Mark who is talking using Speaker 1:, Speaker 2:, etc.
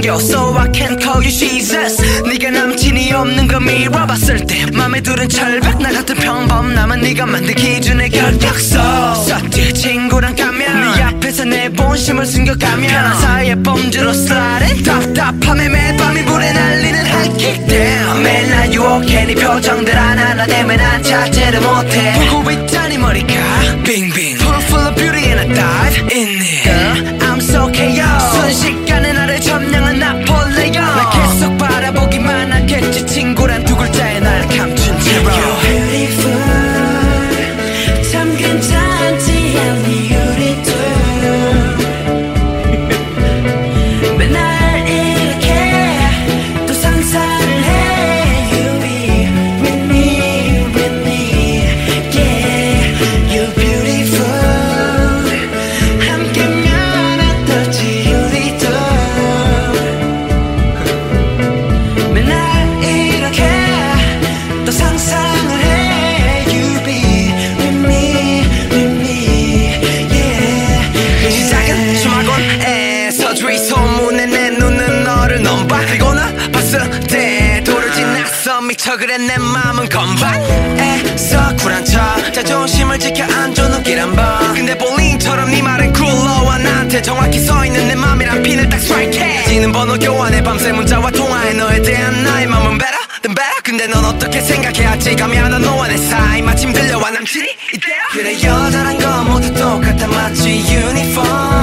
Speaker 1: 생겨 So I can call you Jesus. 네가 남친이 없는 거 미뤄봤을 때 맘에 두른 철벽 나 같은 평범남은 네가 만든 기준의 결격서 썼지 친구랑 가면 네 앞에서 내 본심을 숨겨가면 편한 사이에 범주로 sliding 답답함에 매일 밤이 불에 날리는 high kick down 매일 난 유혹해 네 표정들 하나하나 때문에 난 자제를 못해 보고 있자니 머리가 빙빙 Pool full of beauty and I dive in it Girl I'm so chaos 순식간에 나를 점령한 나폴레옹 나 계속 바라보기만 하겠지 친구란 두 글자에 날 감춘 채로
Speaker 2: You're beautiful 참 괜찮지 않니 우리 둘 맨날 이렇게 또 상상을 해 You be with me Yeah You're beautiful 함께면 어떨지 우리 둘 맨날 이렇게 또 상상을 해 You be with me Yeah
Speaker 1: 시작은 수마곤에서 주위 소문에 내 눈은 너를 너무 봐 그리고 나 봤을 때 돌을 지났어 미쳐 그래 내 맘은 건반에서 쿨한 척 자존심을 지켜 안줘 눈길 한번 근데 볼링처럼 네 말은 쿨러와 나한테 정확히 서있는 내 맘이란 핀을 딱 스트라이크해 지는 번호 교환해 밤새 문자와 통화해 너에 대한 나의 맘은 better than better 근데 넌 어떻게 생각해야지 감이 안 와 너와 내 사이 마침 들려와 남친이 이때야 그래 여자란 건 모두 똑같아 마치 유니폼